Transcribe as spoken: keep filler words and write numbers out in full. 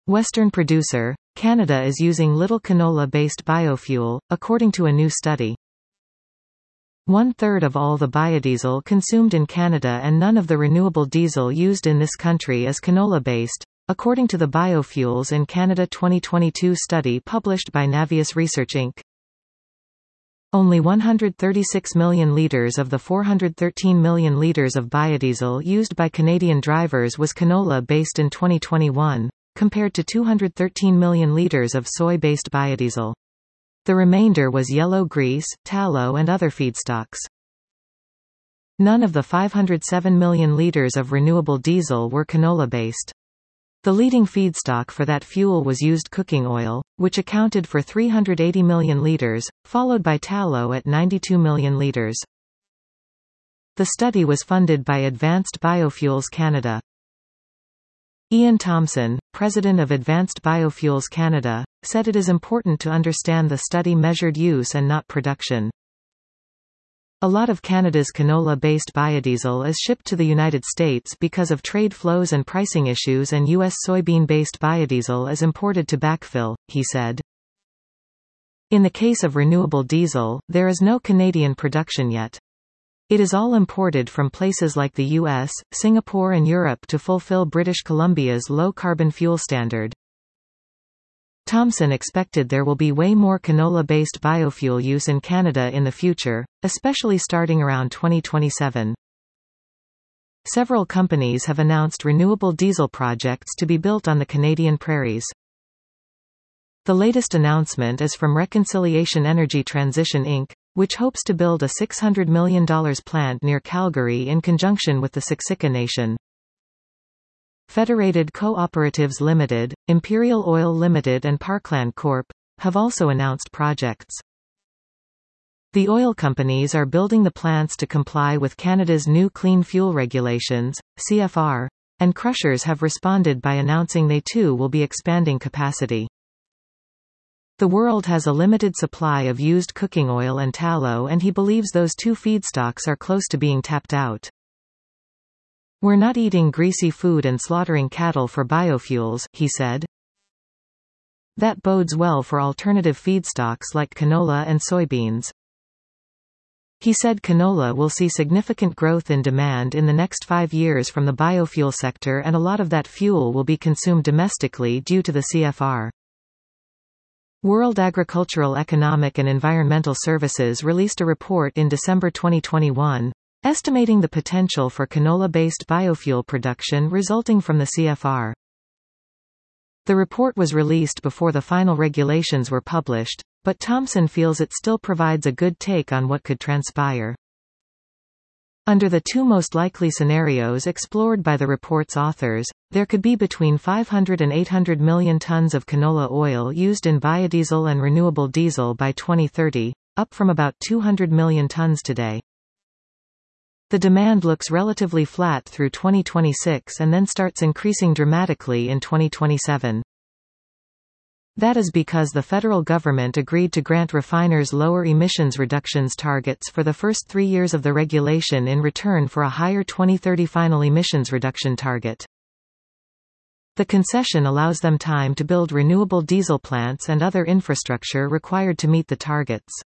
Western producer, Canada is using little canola-based biofuel, according to a new study. One-third of all the biodiesel consumed in Canada and none of the renewable diesel used in this country is canola-based, according to the Biofuels in Canada twenty twenty-two study published by Navius Research Incorporated. Only one hundred thirty-six million litres of the four hundred thirteen million litres of biodiesel used by Canadian drivers was canola-based in twenty twenty-one, compared to two hundred thirteen million litres of soy-based biodiesel. The remainder was yellow grease, tallow and other feedstocks. None of the five hundred seven million litres of renewable diesel were canola-based. The leading feedstock for that fuel was used cooking oil, which accounted for three hundred eighty million litres, followed by tallow at ninety-two million litres. The study was funded by Advanced Biofuels Canada. Ian Thompson, president of Advanced Biofuels Canada, said it is important to understand the study measured use and not production. A lot of Canada's canola-based biodiesel is shipped to the United States because of trade flows and pricing issues, and U S soybean-based biodiesel is imported to backfill, he said. In the case of renewable diesel, there is no Canadian production yet. It is all imported from places like the U S, Singapore and Europe to fulfill British Columbia's low-carbon fuel standard. Thompson expected there will be way more canola-based biofuel use in Canada in the future, especially starting around twenty twenty-seven. Several companies have announced renewable diesel projects to be built on the Canadian prairies. The latest announcement is from Reconciliation Energy Transition Incorporated, which hopes to build a six hundred million dollars plant near Calgary in conjunction with the Siksika Nation. Federated Co-operatives Limited, Imperial Oil Limited and Parkland Corporation have also announced projects. The oil companies are building the plants to comply with Canada's new Clean Fuel Regulations, C F R, and crushers have responded by announcing they too will be expanding capacity. The world has a limited supply of used cooking oil and tallow, and he believes those two feedstocks are close to being tapped out. We're not eating greasy food and slaughtering cattle for biofuels, he said. That bodes well for alternative feedstocks like canola and soybeans. He said canola will see significant growth in demand in the next five years from the biofuel sector, and a lot of that fuel will be consumed domestically due to the C F R. World Agricultural Economic and Environmental Services released a report in December twenty twenty-one, estimating the potential for canola-based biofuel production resulting from the C F R. The report was released before the final regulations were published, but Thompson feels it still provides a good take on what could transpire. Under the two most likely scenarios explored by the report's authors, there could be between five hundred and eight hundred million tons of canola oil used in biodiesel and renewable diesel by twenty thirty, up from about two hundred million tons today. The demand looks relatively flat through twenty twenty-six and then starts increasing dramatically in twenty twenty-seven. That is because the federal government agreed to grant refiners lower emissions reductions targets for the first three years of the regulation in return for a higher twenty thirty final emissions reduction target. The concession allows them time to build renewable diesel plants and other infrastructure required to meet the targets.